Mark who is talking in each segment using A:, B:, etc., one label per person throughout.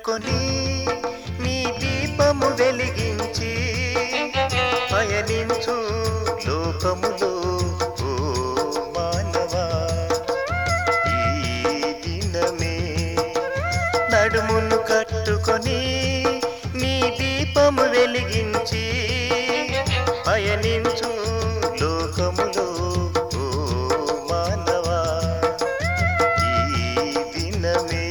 A: కట్టుకొని నీ దీపము వెలిగించి పయనించు లోకములో ఓ మానవా. ఈ దినమే నడుమును కట్టుకొని నీ దీపము వెలిగించి పయనించు లోకములో ఓ మానవా. ఈ దినమే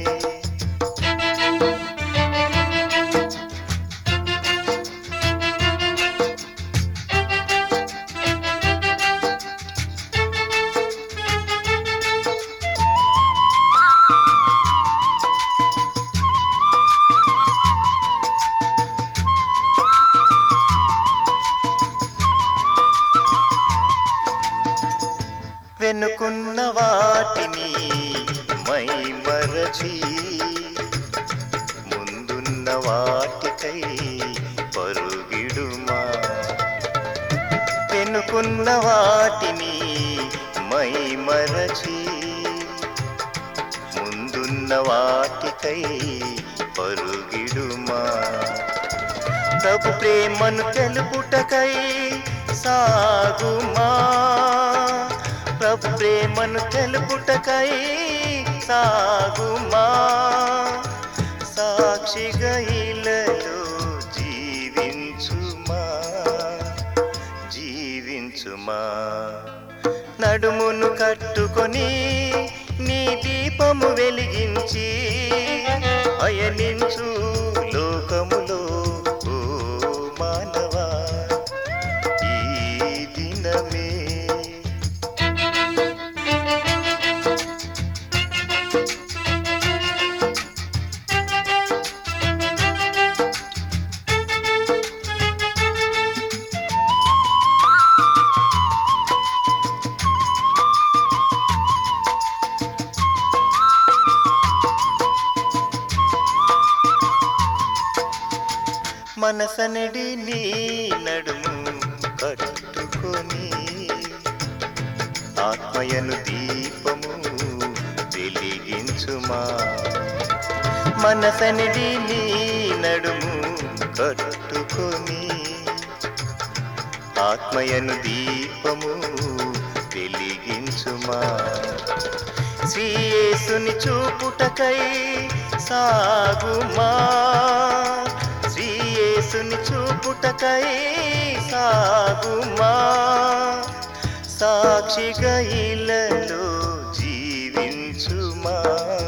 A: వెనుకున్న వాటిని మై మరచి ముందున్న వాటికై పరుగిడుమా. వెనుకున్న వాటిని మై మరచి ముందున్న వాటికై పరుగిడుమా. ప్రభు ప్రేమను తెలుపుటకై సాగుమా. ప్రభు ప్రేమను తెలుపుటకై సాగుమా. సాక్షిగా ఇలలో జీవించుమా జీవించుమా. నడుమును కట్టుకొని నీ దీపము వెలిగించి పయనించు లోకములో ఓ మానవా. ఈ దినమే మనసనడి నీ నడుము కట్టుకొని ఆత్మయను దీపము వెలిగించుమా. మనసనడి నీ నడుము కట్టుకొని ఆత్మయను దీపము వెలిగించుమా. శ్రీ యేసుని చూపుటకై సాగుమా. శ్రీ యేసుని చూపుటకై సాగుమా. సాక్షిగా ఇలలో జీవించుమా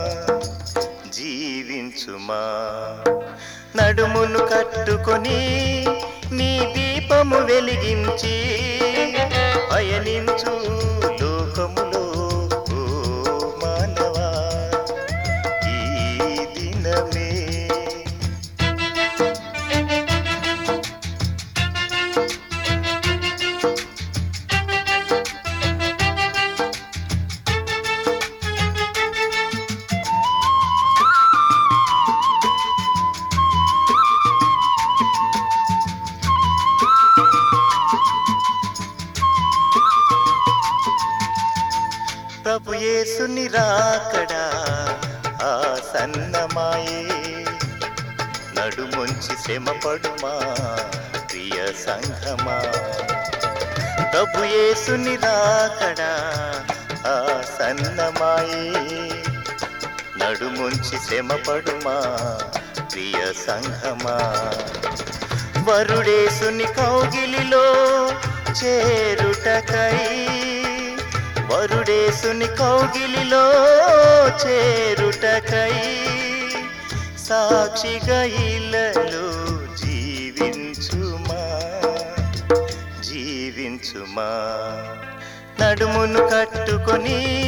A: జీవించుమా. నడుమును కట్టుకొని నీ దీపము వెలిగించి పయనించు లోకములో ఓ మానవా. ఈ దినమే ప్రభు యేసుని రాకడా ఆసన్నమాయే. నడుముంచి శ్రమపడుమా ప్రియ సంఘమా. ప్రభు యేసుని రాకడా ఆసన్నమాయే. నడుముంచి శ్రమపడుమా ప్రియ సంఘమా. వరుడేసుని కౌగిలిలో చేరుటకై వరుడేసుని కౌగిలిలో చేరుటకై సాక్షిగా ఇలలో జీవించుమా జీవించుమా. నడుమును కట్టుకొని